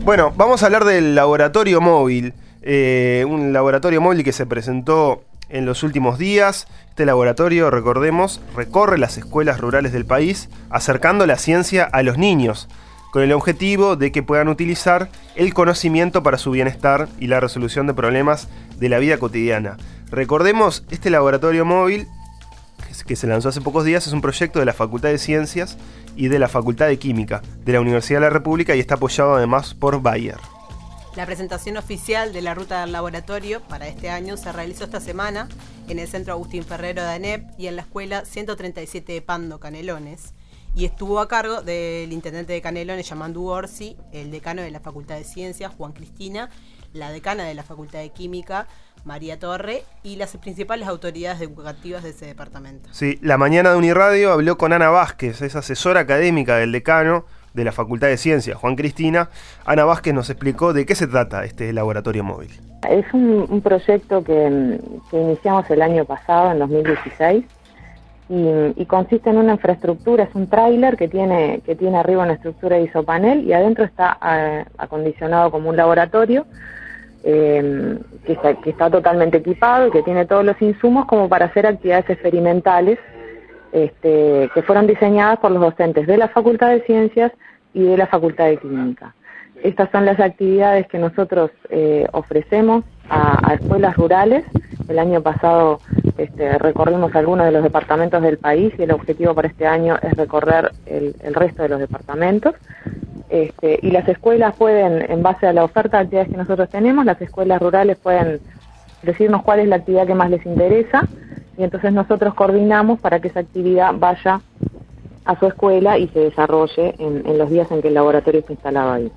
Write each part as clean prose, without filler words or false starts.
Bueno, vamos a hablar del laboratorio móvil, un laboratorio móvil que se presentó en los últimos días. Este laboratorio, recordemos, recorre las escuelas rurales del país, acercando la ciencia a los niños, con el objetivo de que puedan utilizar el conocimiento para su bienestar y la resolución de problemas de la vida cotidiana. Recordemos, este laboratorio móvil, que se lanzó hace pocos días, es un proyecto de la Facultad de Ciencias y de la Facultad de Química de la Universidad de la República y está apoyado además por Bayer. La presentación oficial de la ruta del laboratorio para este año se realizó esta semana en el Centro Agustín Ferrero de ANEP y en la Escuela 137 de Pando, Canelones, y estuvo a cargo del intendente de Canelones, Yamandu Orsi, el decano de la Facultad de Ciencias, Juan Cristina, la decana de la Facultad de Química, María Torre, y las principales autoridades educativas de ese departamento. Sí, la mañana de Uniradio habló con Ana Vázquez, es asesora académica del decano de la Facultad de Ciencias, Juan Cristina. Ana Vázquez nos explicó de qué se trata este laboratorio móvil. Es un proyecto que iniciamos el año pasado, en 2016, y consiste en una infraestructura, es un tráiler que tiene arriba una estructura de isopanel y adentro está acondicionado como un laboratorio que está totalmente equipado y que tiene todos los insumos como para hacer actividades experimentales que fueron diseñadas por los docentes de la Facultad de Ciencias y de la Facultad de Química. Estas son las actividades que nosotros ofrecemos a escuelas rurales. El año pasado recorrimos algunos de los departamentos del país y el objetivo para este año es recorrer el resto de los departamentos. Y las escuelas pueden, en base a la oferta de actividades que nosotros tenemos, las escuelas rurales pueden decirnos cuál es la actividad que más les interesa y entonces nosotros coordinamos para que esa actividad vaya a su escuela y se desarrolle en los días en que el laboratorio está instalado ahí.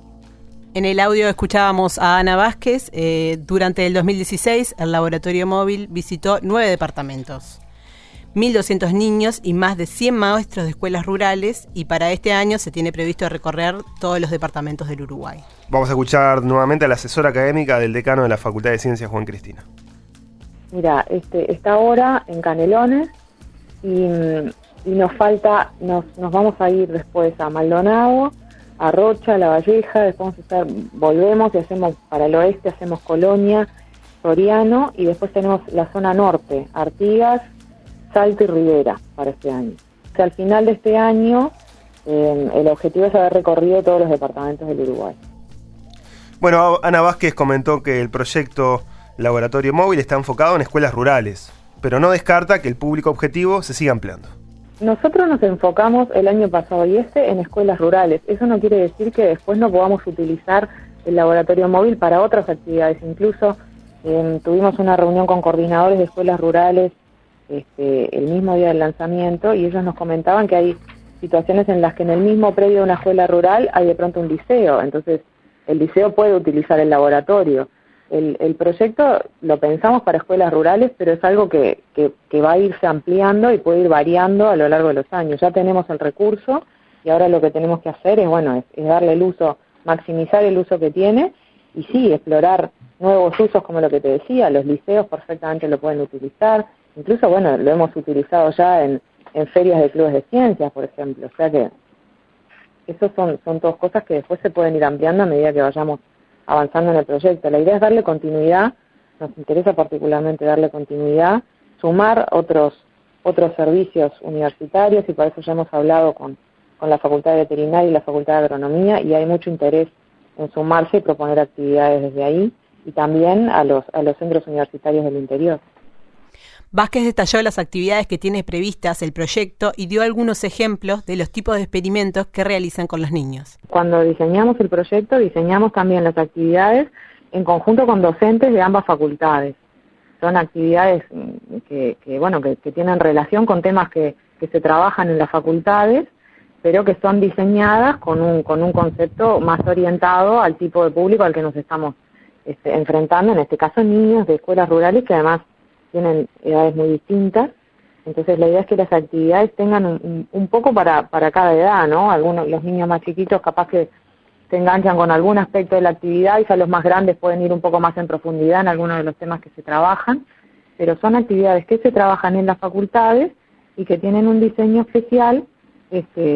En el audio escuchábamos a Ana Vázquez. Durante el 2016 el laboratorio móvil visitó 9 departamentos, 1.200 niños y más de 100 maestros de escuelas rurales, y para este año se tiene previsto recorrer todos los departamentos del Uruguay. Vamos a escuchar nuevamente a la asesora académica del decano de la Facultad de Ciencias, Juan Cristina. Mira, está ahora en Canelones y nos vamos a ir después a Maldonado, a Rocha, a La Valleja, después volvemos y hacemos para el oeste, hacemos Colonia, Soriano, y después tenemos la zona norte, Artigas, Salto y Rivera para este año. O sea, al final de este año el objetivo es haber recorrido todos los departamentos del Uruguay. Bueno, Ana Vázquez comentó que el proyecto Laboratorio Móvil está enfocado en escuelas rurales, pero no descarta que el público objetivo se siga ampliando. Nosotros nos enfocamos el año pasado y en escuelas rurales. Eso no quiere decir que después no podamos utilizar el laboratorio móvil para otras actividades. Incluso tuvimos una reunión con coordinadores de escuelas rurales el mismo día del lanzamiento y ellos nos comentaban que hay situaciones en las que en el mismo predio de una escuela rural hay de pronto un liceo. Entonces el liceo puede utilizar el laboratorio. El proyecto lo pensamos para escuelas rurales, pero es algo que va a irse ampliando y puede ir variando a lo largo de los años. Ya tenemos el recurso y ahora lo que tenemos que hacer es darle el uso, maximizar el uso que tiene y sí, explorar nuevos usos como lo que te decía. Los liceos perfectamente lo pueden utilizar, incluso lo hemos utilizado ya en ferias de clubes de ciencias, por ejemplo. O sea que esas son todas cosas que después se pueden ir ampliando a medida que vayamos avanzando en el proyecto. La idea es darle continuidad, nos interesa particularmente darle continuidad, sumar otros servicios universitarios y para eso ya hemos hablado con la Facultad de Veterinaria y la Facultad de Agronomía y hay mucho interés en sumarse y proponer actividades desde ahí y también a los centros universitarios del interior. Vázquez detalló las actividades que tiene previstas el proyecto y dio algunos ejemplos de los tipos de experimentos que realizan con los niños. Cuando diseñamos el proyecto, diseñamos también las actividades en conjunto con docentes de ambas facultades. Son actividades que tienen relación con temas que se trabajan en las facultades, pero que son diseñadas con un concepto más orientado al tipo de público al que nos estamos enfrentando, en este caso niños de escuelas rurales que además tienen edades muy distintas, entonces la idea es que las actividades tengan un poco para cada edad, ¿no? Los niños más chiquitos capaz que se enganchan con algún aspecto de la actividad y ya los más grandes pueden ir un poco más en profundidad en algunos de los temas que se trabajan, pero son actividades que se trabajan en las facultades y que tienen un diseño especial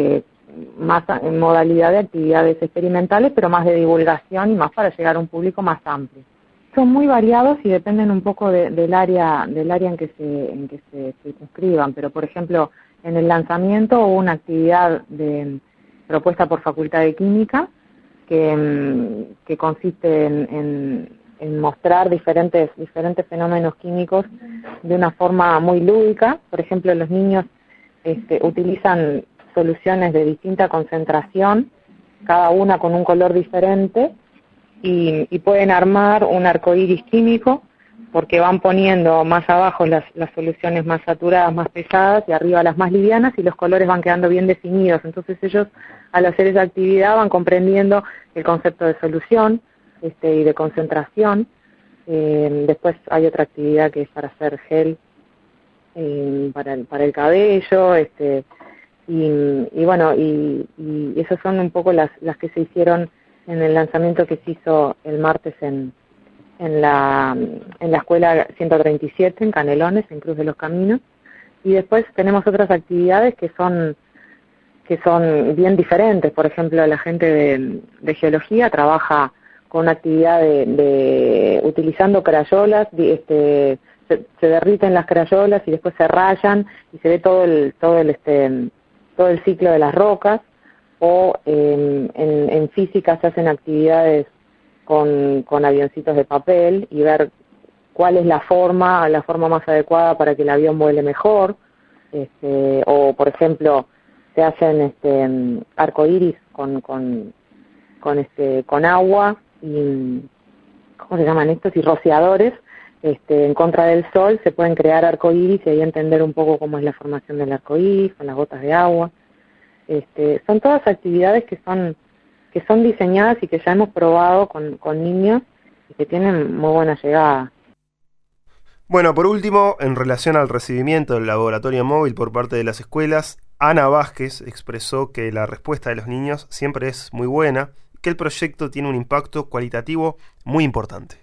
más en modalidad de actividades experimentales, pero más de divulgación y más para llegar a un público más amplio. Son muy variados y dependen un poco del área en que se circunscriban, pero por ejemplo, en el lanzamiento hubo una actividad propuesta por Facultad de Química que consiste en mostrar diferentes fenómenos químicos de una forma muy lúdica. Por ejemplo, los niños utilizan soluciones de distinta concentración, cada una con un color diferente, y pueden armar un arcoíris químico, porque van poniendo más abajo las soluciones más saturadas, más pesadas, y arriba las más livianas, y los colores van quedando bien definidos. Entonces ellos, al hacer esa actividad, van comprendiendo el concepto de solución y de concentración. Después hay otra actividad que es para hacer gel para el cabello, y bueno, y esas son un poco las que se hicieron en el lanzamiento que se hizo el martes en la escuela 137 en Canelones, en Cruz de los Caminos. Y después tenemos otras actividades que son bien diferentes. Por ejemplo, la gente de geología trabaja con una actividad de utilizando crayolas, se derriten las crayolas y después se rayan y se ve todo el ciclo de las rocas. O en física se hacen actividades con avioncitos de papel y ver cuál es la forma más adecuada para que el avión vuele mejor. O por ejemplo se hacen arcoíris con agua y ¿cómo se llaman estos? Y rociadores en contra del sol. Se pueden crear arcoíris y ahí entender un poco cómo es la formación del arcoíris con las gotas de agua. Son todas actividades que son diseñadas y que ya hemos probado con niños y que tienen muy buena llegada. Bueno, por último, en relación al recibimiento del laboratorio móvil por parte de las escuelas, Ana Vázquez expresó que la respuesta de los niños siempre es muy buena, que el proyecto tiene un impacto cualitativo muy importante.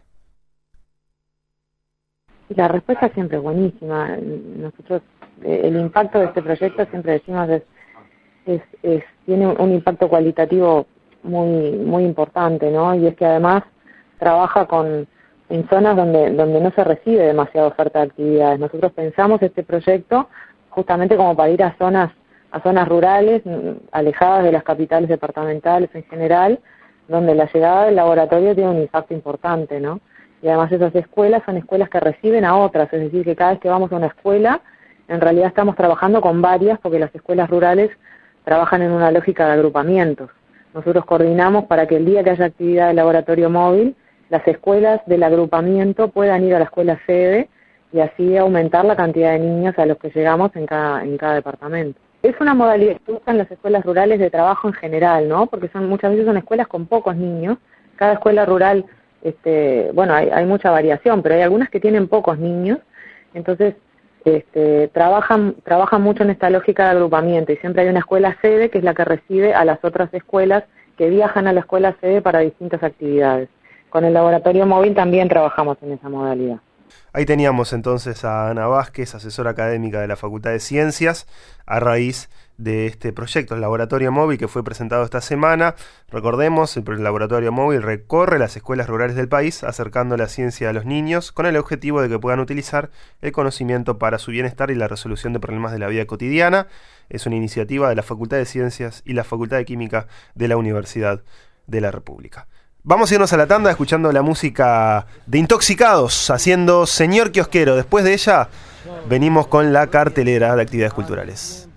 La respuesta siempre es buenísima. Nosotros, el impacto de este proyecto, siempre decimos, tiene un impacto cualitativo muy importante, ¿no? Y es que además trabaja en zonas donde no se recibe demasiada oferta de actividades. Nosotros pensamos este proyecto justamente como para ir a zonas rurales, alejadas de las capitales departamentales en general, donde la llegada del laboratorio tiene un impacto importante, ¿no? Y además esas escuelas son escuelas que reciben a otras, es decir, que cada vez que vamos a una escuela, en realidad estamos trabajando con varias, porque las escuelas rurales trabajan en una lógica de agrupamientos. Nosotros coordinamos para que el día que haya actividad de laboratorio móvil, las escuelas del agrupamiento puedan ir a la escuela sede y así aumentar la cantidad de niños a los que llegamos en cada departamento. Es una modalidad que usan las escuelas rurales de trabajo en general, ¿no? Porque muchas veces son escuelas con pocos niños. Cada escuela rural, hay mucha variación, pero hay algunas que tienen pocos niños. Entonces, trabajan mucho en esta lógica de agrupamiento y siempre hay una escuela sede que es la que recibe a las otras escuelas que viajan a la escuela sede para distintas actividades. Con el laboratorio móvil también trabajamos en esa modalidad. Ahí teníamos entonces a Ana Vázquez, asesora académica de la Facultad de Ciencias, a raíz de este proyecto, el laboratorio móvil que fue presentado esta semana. Recordemos, el laboratorio móvil recorre las escuelas rurales del país, acercando la ciencia a los niños, con el objetivo de que puedan utilizar el conocimiento para su bienestar y la resolución de problemas de la vida cotidiana. Es una iniciativa de la Facultad de Ciencias y la Facultad de Química de la Universidad de la República. Vamos a irnos a la tanda escuchando la música de Intoxicados, haciendo Señor Kiosquero. Después de ella, venimos con la cartelera de actividades culturales.